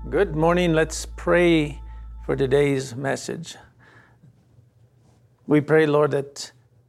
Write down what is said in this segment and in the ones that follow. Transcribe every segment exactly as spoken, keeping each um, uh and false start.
Good morning. Let's pray for today's message. We pray, Lord, that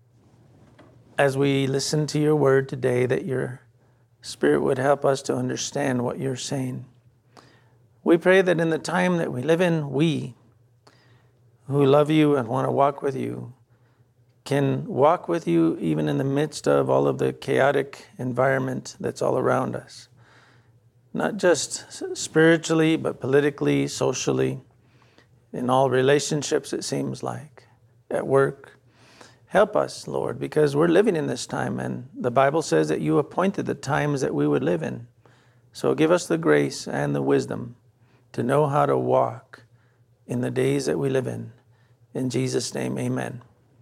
as we listen to your word today, that your Spirit would help us to understand what you're saying. We pray that in the time that we live in, we who love you and want to walk with you can walk with you even in the midst of all of the chaotic environment that's all around us. Not just spiritually, but politically, socially, in all relationships, it seems like, at work. Help us, Lord, because we're living in this time, and the Bible says that you appointed the times that we would live in. So give us the grace and the wisdom to know how to walk in the days that we live in. In Jesus' name, amen.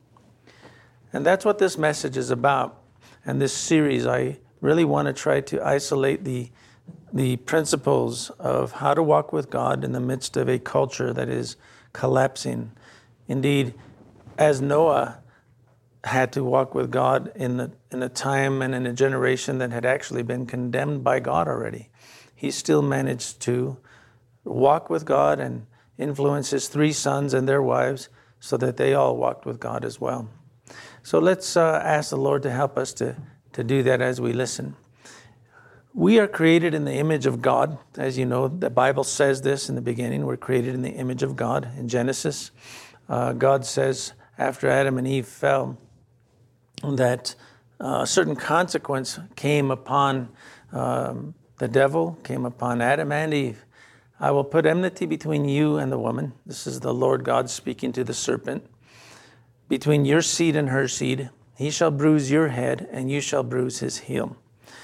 And that's what this message is about. And this series, I really want to try to isolate the the principles of how to walk with God in the midst of a culture that is collapsing. Indeed, as Noah had to walk with God in the, in a time and in a generation that had actually been condemned by God already, he still managed to walk with God and influence his three sons and their wives so that they all walked with God as well. So let's uh, ask the Lord to help us to, to do that as we listen. We are created in the image of God. As you know, the Bible says this in the beginning. We're created in the image of God. In Genesis, uh, God says after Adam and Eve fell that uh, a certain consequence came upon um, the devil, came upon Adam and Eve. I will put enmity between you and the woman. This is the Lord God speaking to the serpent. Between your seed and her seed, he shall bruise your head, and you shall bruise his heel.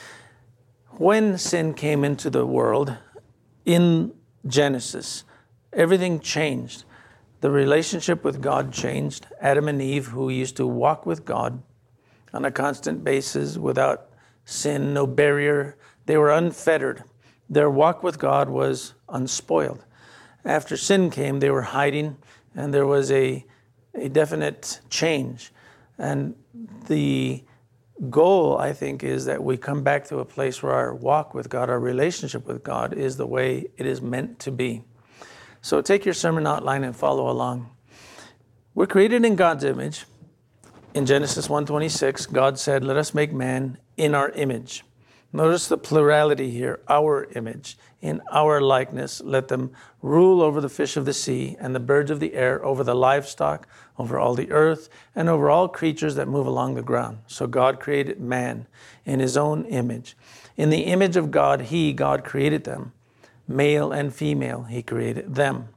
When sin came into the world, in Genesis, everything changed. The relationship with God changed. Adam and Eve, who used to walk with God on a constant basis without sin, no barrier, they were unfettered. Their walk with God was unspoiled. After sin came, they were hiding, and there was a, a definite change. And the goal, I think, is that we come back to a place where our walk with God, our relationship with God, is the way it is meant to be. So take your sermon outline and follow along. We're created in God's image. In Genesis one twenty-six, God said, "Let us make man in our image." Notice the plurality here, our image. In our likeness, let them rule over the fish of the sea and the birds of the air, over the livestock, over all the earth, and over all creatures that move along the ground. So God created man in his own image. In the image of God, he, God, created them. Male and female, he created them.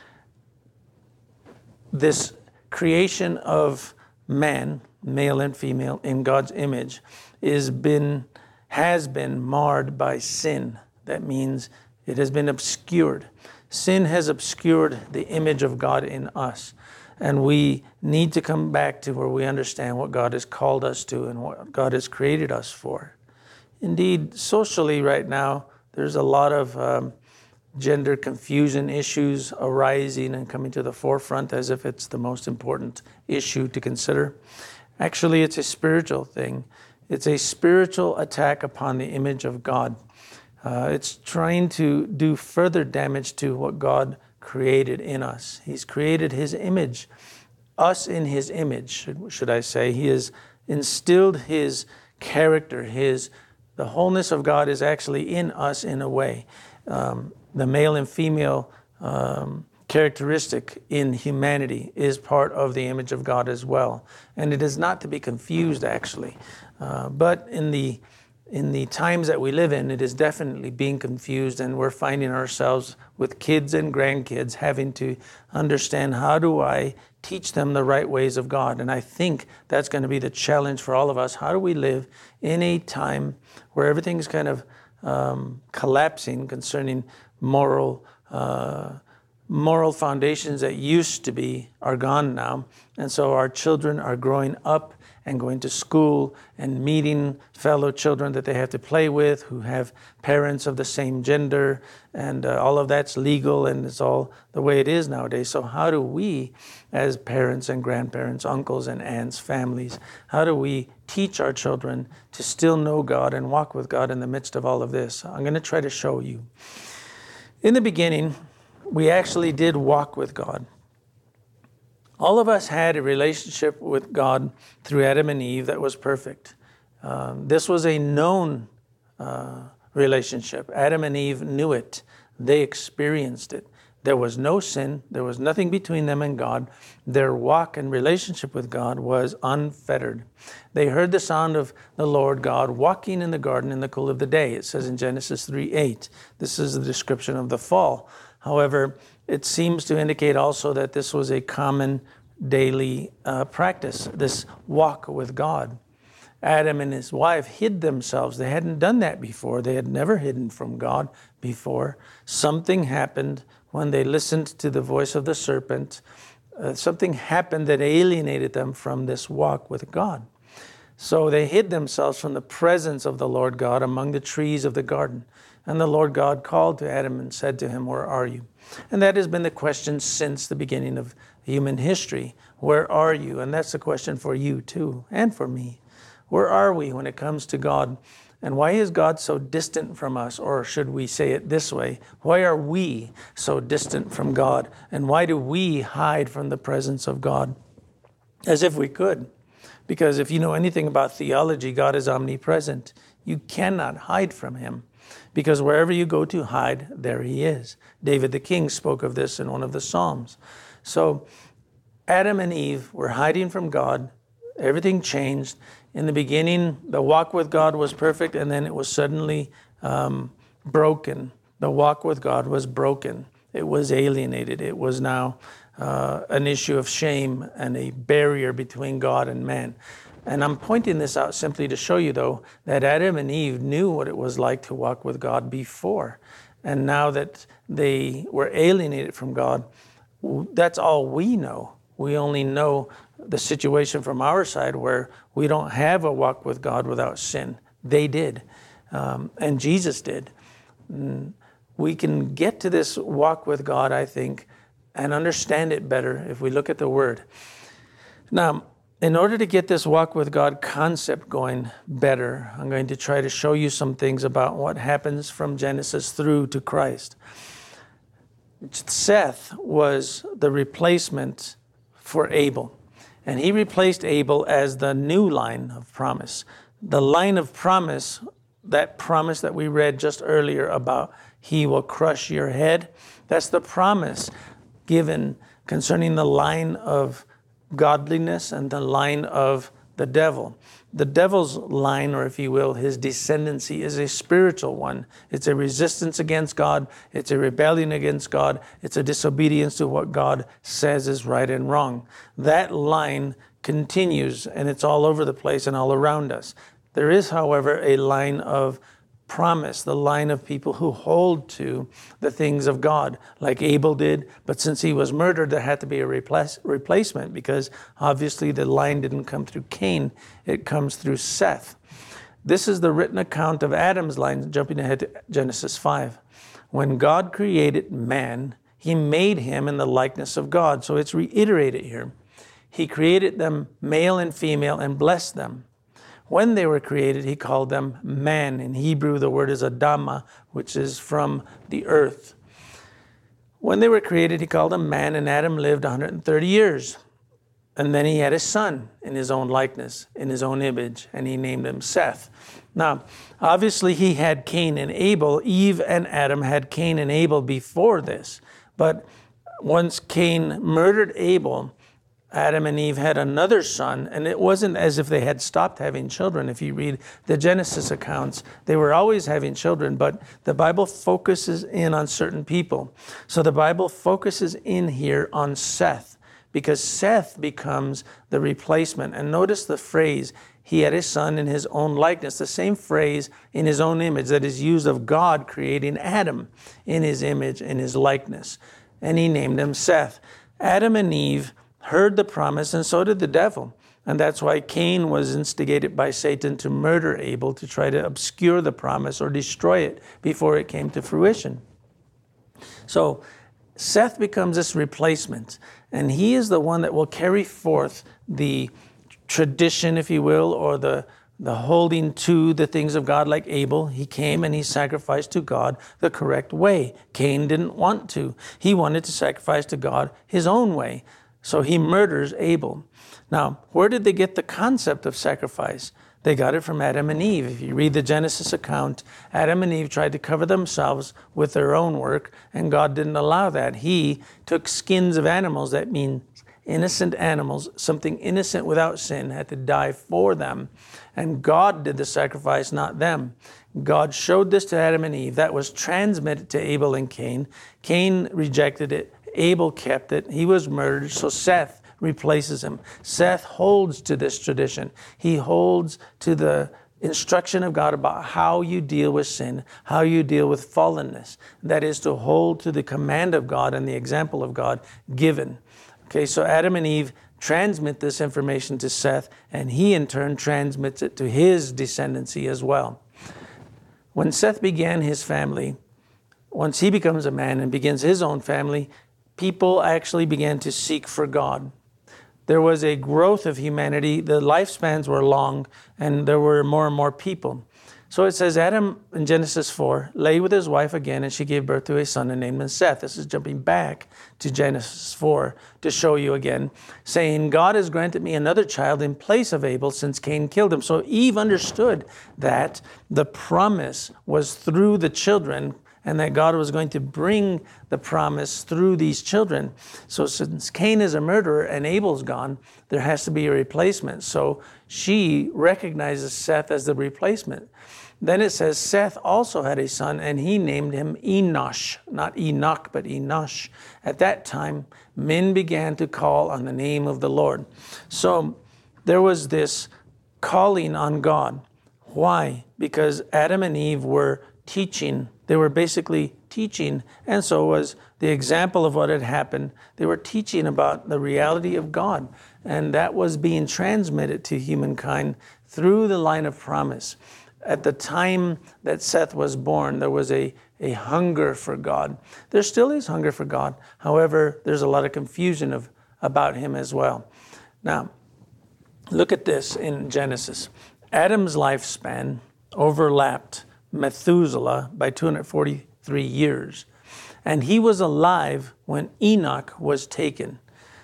This creation of man, male and female, in God's image, is been has been marred by sin. That means it has been obscured. Sin has obscured the image of God in us. And we need to come back to where we understand what God has called us to and what God has created us for. Indeed, socially right now, there's a lot of um, gender confusion issues arising and coming to the forefront as if it's the most important issue to consider. Actually, it's a spiritual thing. It's a spiritual attack upon the image of God. Uh, it's trying to do further damage to what God created in us. He's created his image, us in his image, should, should I say. He has instilled his character, his the wholeness of God is actually in us in a way. Um, the male and female um, characteristic in humanity is part of the image of God as well. And it is not to be confused, actually. Uh, but in the in the times that we live in, it is definitely being confused, and we're finding ourselves with kids and grandkids having to understand, how do I teach them the right ways of God? And I think that's going to be the challenge for all of us. How do we live in a time where everything's kind of um, collapsing concerning moral uh, moral foundations that used to be are gone now, and so our children are growing up and going to school and meeting fellow children that they have to play with who have parents of the same gender, and uh, all of that's legal, and it's all the way it is nowadays. So how do we, as parents and grandparents, uncles and aunts, families, how do we teach our children to still know God and walk with God in the midst of all of this? I'm going to try to show you. In the beginning, we actually did walk with God. All of us had a relationship with God through Adam and Eve that was perfect. Um, this was a known uh, relationship. Adam and Eve knew it. They experienced it. There was no sin. There was nothing between them and God. Their walk and relationship with God was unfettered. They heard the sound of the Lord God walking in the garden in the cool of the day. It says in Genesis three eight. This is the description of the fall. However, it seems to indicate also that this was a common daily uh, practice, this walk with God. Adam and his wife hid themselves. They hadn't done that before. They had never hidden from God before. Something happened when they listened to the voice of the serpent. Uh, something happened that alienated them from this walk with God. So they hid themselves from the presence of the Lord God among the trees of the garden. And the Lord God called to Adam and said to him, "Where are you?" And that has been the question since the beginning of human history. Where are you? And that's the question for you too, and for me. Where are we when it comes to God? And why is God so distant from us? Or should we say it this way? Why are we so distant from God? And why do we hide from the presence of God? As if we could. Because if you know anything about theology, God is omnipresent. You cannot hide from him. Because wherever you go to hide, there he is. David the king spoke of this in one of the Psalms. So Adam and Eve were hiding from God. Everything changed. In the beginning, the walk with God was perfect, and then it was suddenly um, broken. The walk with God was broken. It was alienated. It was now uh, an issue of shame and a barrier between God and man. And I'm pointing this out simply to show you, though, that Adam and Eve knew what it was like to walk with God before. And now that they were alienated from God, that's all we know. We only know the situation from our side where we don't have a walk with God without sin. They did. Um, and Jesus did. And we can get to this walk with God, I think, and understand it better if we look at the Word. Now, in order to get this walk with God concept going better, I'm going to try to show you some things about what happens from Genesis through to Christ. Seth was the replacement for Abel. And he replaced Abel as the new line of promise. The line of promise, that promise that we read just earlier about he will crush your head, that's the promise given concerning the line of godliness and the line of the devil. The devil's line, or if you will, his descendancy, is a spiritual one. It's a resistance against God. It's a rebellion against God. It's a disobedience to what God says is right and wrong. That line continues, and it's all over the place and all around us. There is, however, a line of promise, the line of people who hold to the things of God, like Abel did. But since he was murdered, there had to be a replace, replacement because obviously the line didn't come through Cain, it comes through Seth. This is the written account of Adam's line, jumping ahead to Genesis five. When God created man, he made him in the likeness of God. So it's reiterated here. He created them male and female and blessed them. When they were created, he called them man. In Hebrew, the word is Adama, which is from the earth. When they were created, he called them man, and Adam lived one hundred thirty years. And then he had a son in his own likeness, in his own image, and he named him Seth. Now, obviously, he had Cain and Abel. Eve and Adam had Cain and Abel before this. But once Cain murdered Abel, Adam and Eve had another son, and it wasn't as if they had stopped having children. If you read the Genesis accounts, they were always having children, but the Bible focuses in on certain people. So the Bible focuses in here on Seth, because Seth becomes the replacement. And notice the phrase, he had a son in his own likeness, the same phrase in his own image that is used of God creating Adam in his image, in his likeness. And he named him Seth. Adam and Eve heard the promise, and so did the devil. And that's why Cain was instigated by Satan to murder Abel, to try to obscure the promise or destroy it before it came to fruition. So Seth becomes this replacement, and he is the one that will carry forth the tradition, if you will, or the the holding to the things of God like Abel. He came and he sacrificed to God the correct way. Cain didn't want to. He wanted to sacrifice to God his own way. So he murders Abel. Now, where did they get the concept of sacrifice? They got it from Adam and Eve. If you read the Genesis account, Adam and Eve tried to cover themselves with their own work, and God didn't allow that. He took skins of animals, that means innocent animals, something innocent without sin, had to die for them. And God did the sacrifice, not them. God showed this to Adam and Eve. That was transmitted to Abel and Cain. Cain rejected it. Abel kept it. He was murdered. So Seth replaces him. Seth holds to this tradition. He holds to the instruction of God about how you deal with sin, how you deal with fallenness. That is to hold to the command of God and the example of God given. Okay, so Adam and Eve transmit this information to Seth, and he in turn transmits it to his descendancy as well. When Seth began his family, once he becomes a man and begins his own family, people actually began to seek for God. There was a growth of humanity. The lifespans were long, and there were more and more people. So it says Adam in Genesis four lay with his wife again, and she gave birth to a son and named him Seth. This is jumping back to Genesis four to show you again, saying, God has granted me another child in place of Abel since Cain killed him. So Eve understood that the promise was through the children, and that God was going to bring the promise through these children. So since Cain is a murderer and Abel's gone, there has to be a replacement. So she recognizes Seth as the replacement. Then it says Seth also had a son, and he named him Enosh, not Enoch, but Enosh. At that time, men began to call on the name of the Lord. So there was this calling on God. Why? Because Adam and Eve were teaching. They were basically teaching, and so was the example of what had happened. They were teaching about the reality of God, and that was being transmitted to humankind through the line of promise. At the time that Seth was born, there was a, a hunger for God. There still is hunger for God. However, there's a lot of confusion of, about him as well. Now, look at this in Genesis. Adam's lifespan overlapped Methuselah by two hundred forty-three years. And he was alive when Enoch was taken.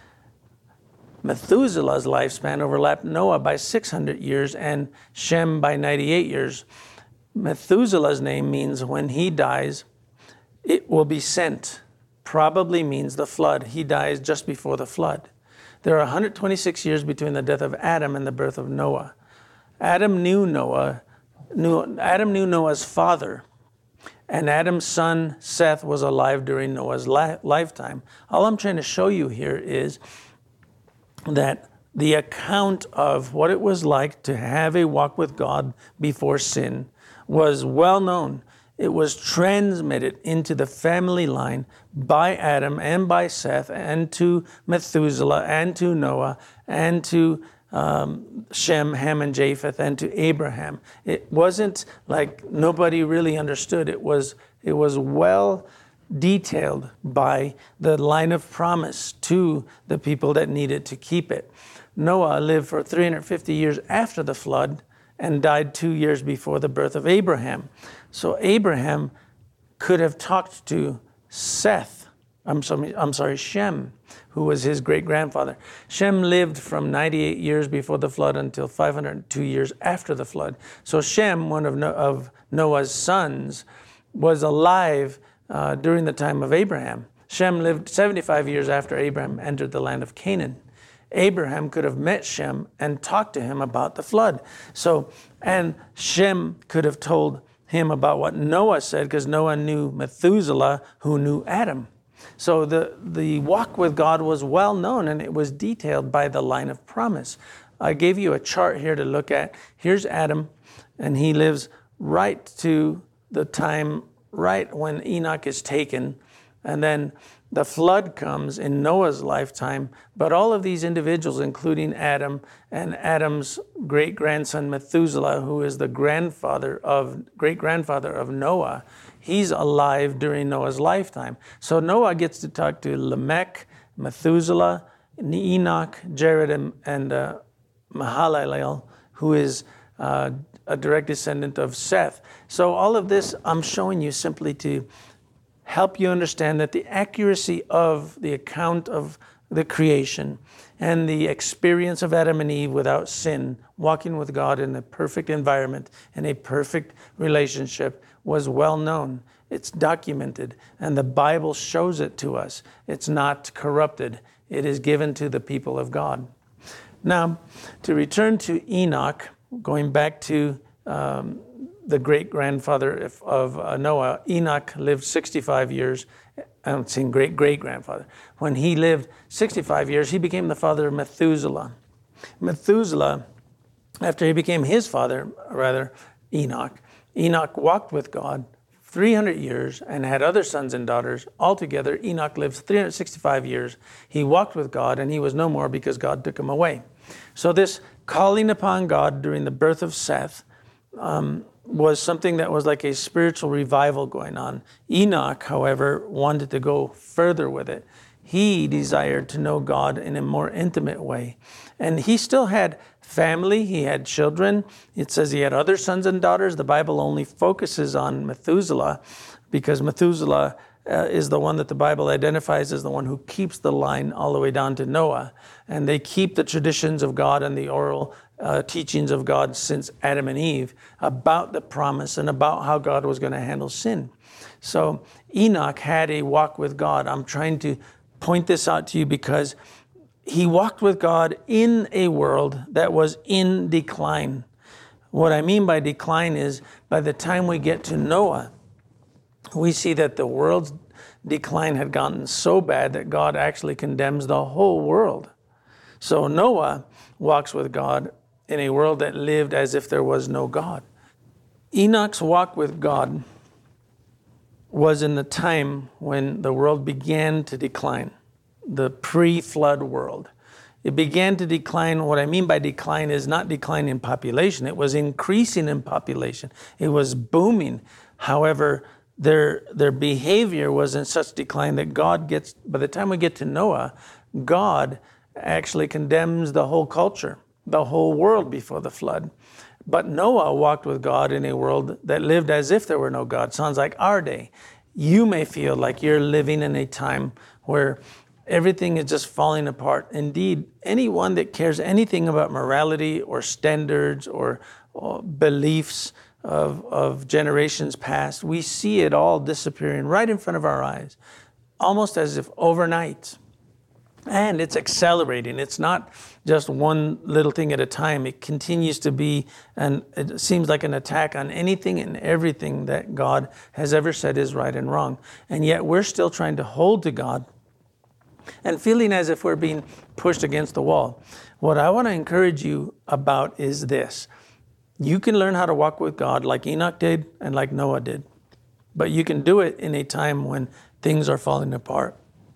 Methuselah's lifespan overlapped Noah by six hundred years and Shem by ninety-eight years. Methuselah's name means when he dies, it will be sent. Probably means the flood. He dies just before the flood. There are one hundred twenty-six years between the death of Adam and the birth of Noah. Adam knew Noah. Knew, Adam knew Noah's father, and Adam's son Seth was alive during Noah's li- lifetime. All I'm trying to show you here is that the account of what it was like to have a walk with God before sin was well known. It was transmitted into the family line by Adam and by Seth and to Methuselah and to Noah and to Um, Shem, Ham, and Japheth, and to Abraham. It wasn't like nobody really understood. It was it was well detailed by the line of promise to the people that needed to keep it. Noah lived for three hundred fifty years after the flood and died two years before the birth of Abraham. So Abraham could have talked to Seth. I'm sorry, I'm sorry, Shem, who was his great-grandfather. Shem lived from ninety-eight years before the flood until five hundred two years after the flood. So Shem, one of, no- of Noah's sons, was alive uh, during the time of Abraham. Shem lived seventy-five years after Abraham entered the land of Canaan. Abraham could have met Shem and talked to him about the flood. So, and Shem could have told him about what Noah said, because Noah knew Methuselah, who knew Adam. So the, the walk with God was well known, and it was detailed by the line of promise. I gave you a chart here to look at. Here's Adam, and he lives right to the time, right when Enoch is taken. And then the flood comes in Noah's lifetime. But all of these individuals, including Adam and Adam's great-grandson Methuselah, who is the grandfather of great-grandfather of Noah, he's alive during Noah's lifetime. So Noah gets to talk to Lamech, Methuselah, Enoch, Jared, and, and uh, Mahalalel, who is uh, a direct descendant of Seth. So all of this I'm showing you simply to help you understand that the accuracy of the account of the creation and the experience of Adam and Eve without sin, walking with God in a perfect environment, in a perfect relationship, was well known. It's documented, and the Bible shows it to us. It's not corrupted. It is given to the people of God. Now, to return to Enoch, going back to um, the great-grandfather of, of uh, Noah, Enoch lived sixty-five years. I'm saying great-great-grandfather. When he lived sixty-five years, he became the father of Methuselah. Methuselah, after he became his father, rather, Enoch, Enoch walked with God three hundred years and had other sons and daughters. Altogether, Enoch lived three hundred sixty-five years. He walked with God, and he was no more because God took him away. So this calling upon God during the birth of Seth um, was something that was like a spiritual revival going on. Enoch, however, wanted to go further with it. He desired to know God in a more intimate way. And he still had family. He had children. It says he had other sons and daughters. The Bible only focuses on Methuselah because Methuselah uh, is the one that the Bible identifies as the one who keeps the line all the way down to Noah. And they keep the traditions of God and the oral uh, teachings of God since Adam and Eve about the promise and about how God was going to handle sin. So Enoch had a walk with God. I'm trying to point this out to you because he walked with God in a world that was in decline. What I mean by decline is by the time we get to Noah, we see that the world's decline had gotten so bad that God actually condemns the whole world. So Noah walks with God in a world that lived as if there was no God. Enoch's walk with God was in the time when the world began to decline, the pre-flood world. It began to decline. What I mean by decline is not decline in population. It was increasing in population. It was booming. However, their their behavior was in such decline that God gets, by the time we get to Noah, God actually condemns the whole culture, the whole world before the flood. But Noah walked with God in a world that lived as if there were no God. Sounds like our day. You may feel like you're living in a time where everything is just falling apart. Indeed, anyone that cares anything about morality or standards or, or beliefs of, of generations past, we see it all disappearing right in front of our eyes, almost as if overnight. And it's accelerating. It's not just one little thing at a time. It continues to be, and it seems like an attack on anything and everything that God has ever said is right and wrong. And yet we're still trying to hold to God and feeling as if we're being pushed against the wall. What I want to encourage you about is this. You can learn how to walk with God like Enoch did and like Noah did. But you can do it in a time when things are falling apart,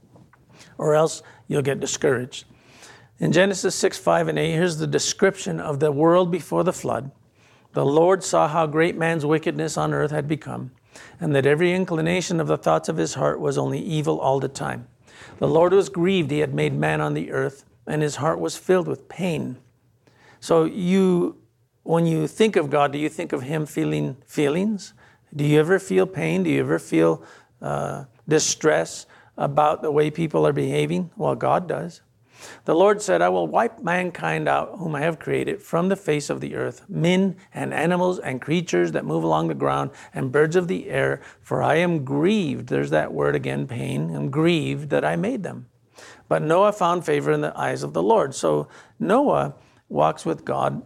or else you'll get discouraged. In Genesis six, five, and eight, here's the description of the world before the flood. The Lord saw how great man's wickedness on earth had become, and that every inclination of the thoughts of his heart was only evil all the time. The Lord was grieved he had made man on the earth, and his heart was filled with pain. So you, when you think of God, do you think of him feeling feelings? Do you ever feel pain? Do you ever feel uh, distress about the way people are behaving? Well, God does. The Lord said, I will wipe mankind out, whom I have created, from the face of the earth, men and animals and creatures that move along the ground and birds of the air, for I am grieved. There's that word again, pain. I'm grieved that I made them. But Noah found favor in the eyes of the Lord. So Noah walks with God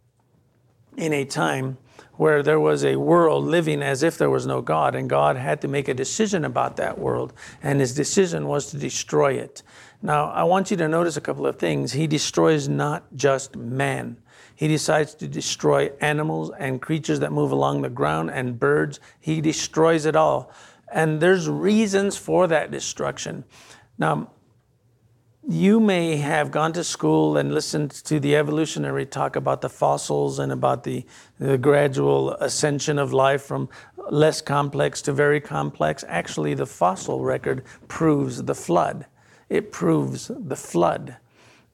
in a time where there was a world living as if there was no God, and God had to make a decision about that world, and his decision was to destroy it. Now, I want you to notice a couple of things. He destroys not just man. He decides to destroy animals and creatures that move along the ground and birds. He destroys it all. And there's reasons for that destruction. Now, you may have gone to school and listened to the evolutionary talk about the fossils and about the, the gradual ascension of life from less complex to very complex. Actually, the fossil record proves the flood. It proves the flood.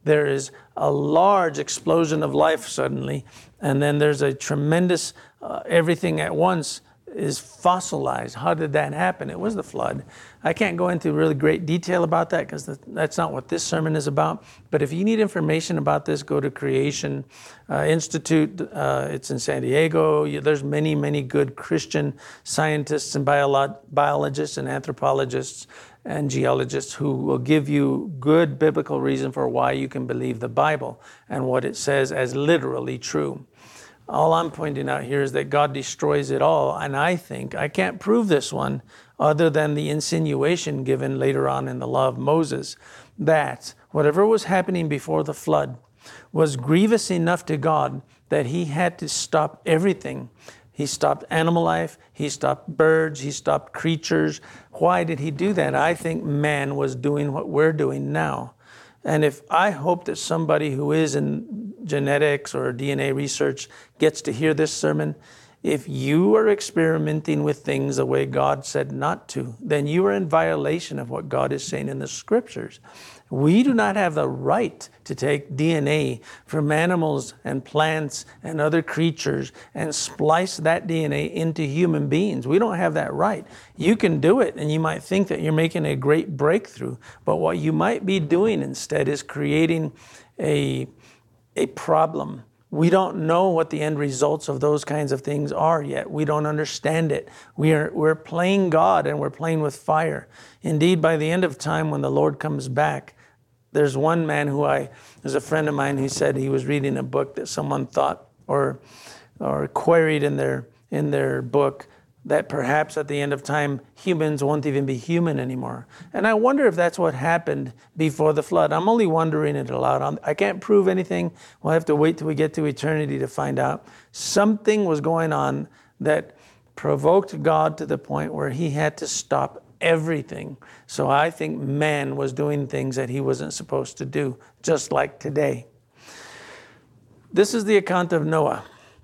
there is a large explosion of life suddenly, and then there's a tremendous, uh, everything at once is fossilized. How did that happen? It was the flood. I can't go into really great detail about that because that's not what this sermon is about. But if you need information about this, go to Creation uh, Institute. Uh, it's in San Diego. You, there's many, many good Christian scientists and bio- biologists and anthropologists and geologists who will give you good biblical reason for why you can believe the Bible and what it says as literally true. All I'm pointing out here is that God destroys it all. And I think, I can't prove this one other than the insinuation given later on in the law of Moses, that whatever was happening before the flood was grievous enough to God that he had to stop everything. He stopped animal life, he stopped birds, he stopped creatures. Why did he do that? I think man was doing what we're doing now. And if I hope that somebody who is in genetics or D N A research gets to hear this sermon, if you are experimenting with things the way God said not to, then you are in violation of what God is saying in the scriptures. We do not have the right to take D N A from animals and plants and other creatures and splice that D N A into human beings. We don't have that right. You can do it, and you might think that you're making a great breakthrough, but what you might be doing instead is creating a, a problem. We don't know what the end results of those kinds of things are yet. We don't understand it. We are, we're playing God, and we're playing with fire. Indeed, by the end of time, when the Lord comes back, there's one man who I, there's a friend of mine who said he was reading a book that someone thought or or queried in their in their book that perhaps at the end of time, humans won't even be human anymore. And I wonder if that's what happened before the flood. I'm only wondering it aloud. I can't prove anything. We'll have to wait till we get to eternity to find out. Something was going on that provoked God to the point where he had to stop everything. So I think man was doing things that he wasn't supposed to do, just like today. This is the account of Noah.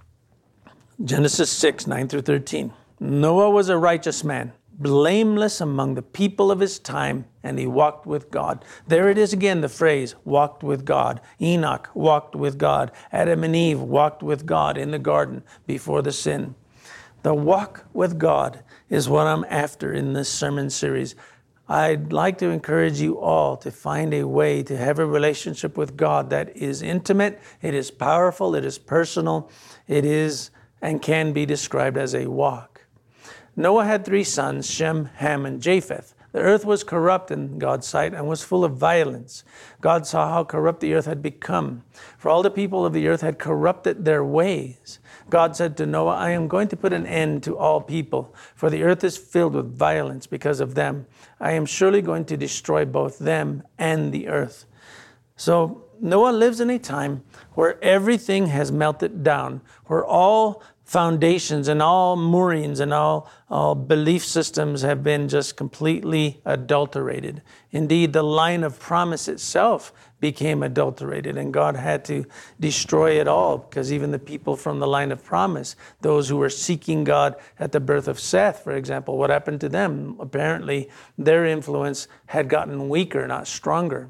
Genesis six, nine through thirteen. Noah was a righteous man, blameless among the people of his time, and he walked with God. There it is again, the phrase, walked with God. Enoch walked with God. Adam and Eve walked with God in the garden before the sin. The walk with God is what I'm after in this sermon series. I'd like to encourage you all to find a way to have a relationship with God that is intimate, it is powerful, it is personal, it is and can be described as a walk. Noah had three sons, Shem, Ham, and Japheth. The earth was corrupt in God's sight and was full of violence. God saw how corrupt the earth had become, for all the people of the earth had corrupted their ways. God said to Noah, I am going to put an end to all people, for the earth is filled with violence because of them. I am surely going to destroy both them and the earth. So Noah lives in a time where everything has melted down, where all foundations and all moorings and all, all belief systems have been just completely adulterated. Indeed, the line of promise itself became adulterated, and God had to destroy it all, because even the people from the line of promise, those who were seeking God at the birth of Seth, for example, what happened to them? Apparently, their influence had gotten weaker, not stronger.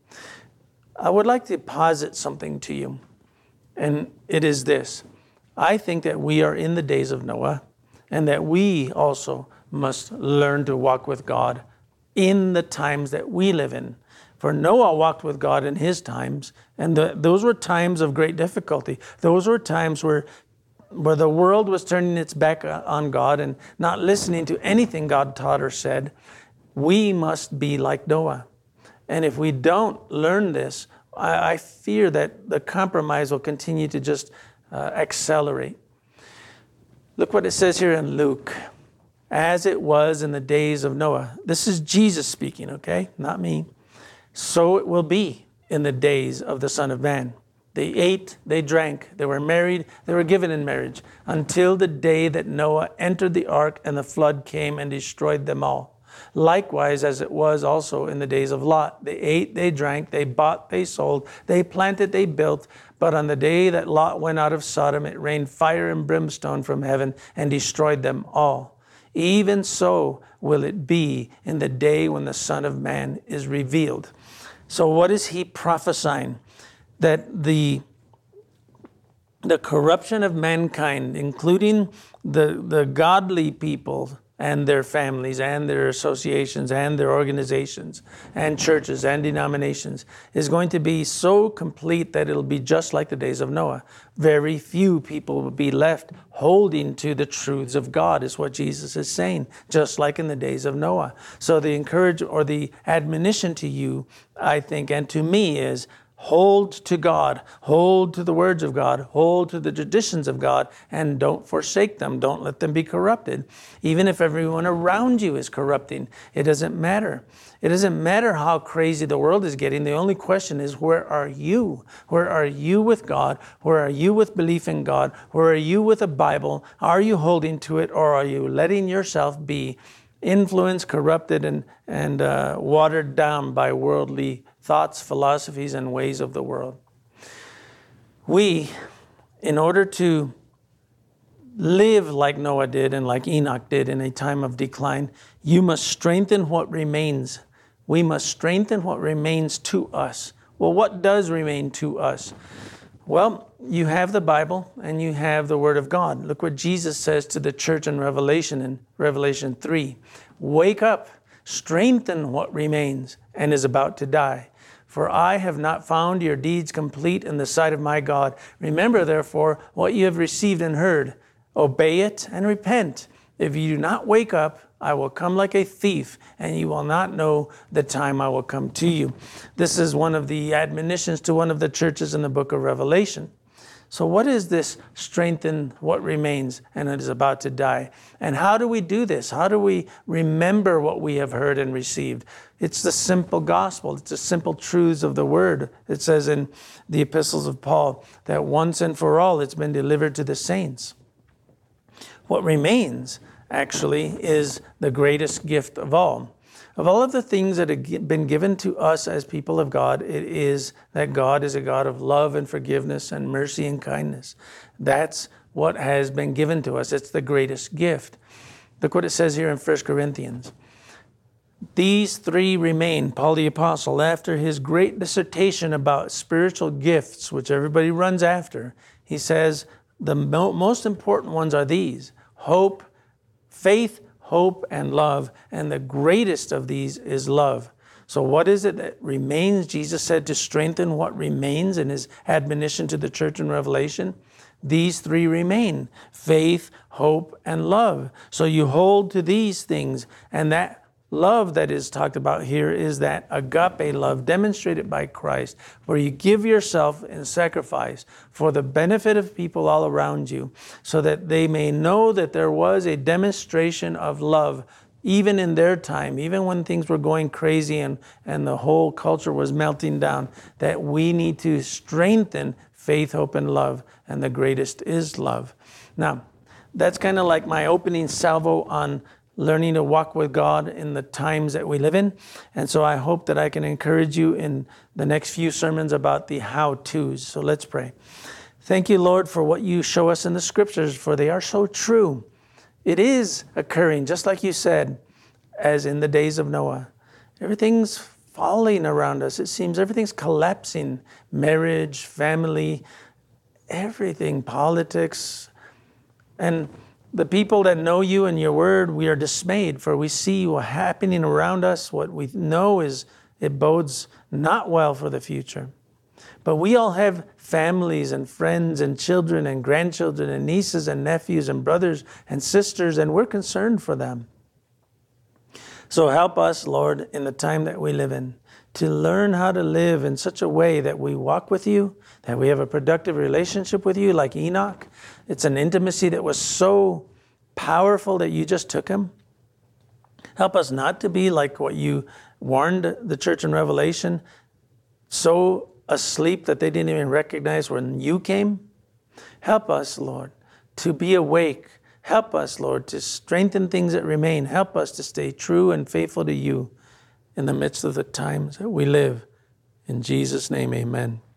I would like to posit something to you, and it is this. I think that we are in the days of Noah, and that we also must learn to walk with God in the times that we live in. For Noah walked with God in his times, and the, those were times of great difficulty. Those were times where, where the world was turning its back on God and not listening to anything God taught or said. We must be like Noah. And if we don't learn this, I, I fear that the compromise will continue to just Uh, accelerate. Look what it says here in Luke. As it was in the days of Noah. This is Jesus speaking, okay? Not me. So it will be in the days of the Son of Man. They ate, they drank, they were married, they were given in marriage, until the day that Noah entered the ark and the flood came and destroyed them all. Likewise, as it was also in the days of Lot. They ate, they drank, they bought, they sold, they planted, they built. But on the day that Lot went out of Sodom, it rained fire and brimstone from heaven and destroyed them all. Even so will it be in the day when the Son of Man is revealed. So what is he prophesying? That the the corruption of mankind, including the, the godly people and their families and their associations and their organizations and churches and denominations, is going to be so complete that it'll be just like the days of Noah. Very few people will be left holding to the truths of God, is what Jesus is saying, just like in the days of Noah. So the encouragement or the admonition to you, I think, and to me is, hold to God, hold to the words of God, hold to the traditions of God, and don't forsake them. Don't let them be corrupted. Even if everyone around you is corrupting, it doesn't matter. It doesn't matter how crazy the world is getting. The only question is, where are you? Where are you with God? Where are you with belief in God? Where are you with the Bible? Are you holding to it, or are you letting yourself be influenced, corrupted, and, and uh, watered down by worldly thoughts, philosophies, and ways of the world? We, in order to live like Noah did and like Enoch did in a time of decline, you must strengthen what remains. We must strengthen what remains to us. Well, what does remain to us? Well, you have the Bible and you have the Word of God. Look what Jesus says to the church in Revelation, in Revelation three. Wake up, strengthen what remains and is about to die. For I have not found your deeds complete in the sight of my God. Remember, therefore, what you have received and heard. Obey it and repent. If you do not wake up, I will come like a thief, and you will not know the time I will come to you. This is one of the admonitions to one of the churches in the book of Revelation. So what is this strengthen what remains and it is about to die? And how do we do this? How do we remember what we have heard and received? It's the simple gospel. It's the simple truths of the word. It says in the epistles of Paul that once and for all it's been delivered to the saints. What remains actually is the greatest gift of all. Of all of the things that have been given to us as people of God, it is that God is a God of love and forgiveness and mercy and kindness. That's what has been given to us. It's the greatest gift. Look what it says here in First Corinthians. These three remain, Paul the Apostle, after his great dissertation about spiritual gifts, which everybody runs after. He says the mo- most important ones are these: hope, faith, hope, and love. And the greatest of these is love. So what is it that remains? Jesus said to strengthen what remains in his admonition to the church in Revelation. These three remain: faith, hope, and love. So you hold to these things. And that love that is talked about here is that agape love demonstrated by Christ, where you give yourself in sacrifice for the benefit of people all around you, so that they may know that there was a demonstration of love even in their time, even when things were going crazy and, and the whole culture was melting down, that we need to strengthen faith, hope, and love. And the greatest is love. Now, that's kind of like my opening salvo on learning to walk with God in the times that we live in. And so I hope that I can encourage you in the next few sermons about the how-tos. So let's pray. Thank you, Lord, for what you show us in the scriptures, for they are so true. It is occurring, just like you said, as in the days of Noah. Everything's falling around us. It seems everything's collapsing. Marriage, family, everything, politics. And the people that know you and your word, we are dismayed, for we see what's happening around us. What we know is it bodes not well for the future. But we all have families and friends and children and grandchildren and nieces and nephews and brothers and sisters, and we're concerned for them. So help us, Lord, in the time that we live in, to learn how to live in such a way that we walk with you, that we have a productive relationship with you like Enoch. It's an intimacy that was so powerful that you just took him. Help us not to be like what you warned the church in Revelation, so asleep that they didn't even recognize when you came. Help us, Lord, to be awake. Help us, Lord, to strengthen things that remain. Help us to stay true and faithful to you in the midst of the times that we live. In Jesus' name, amen.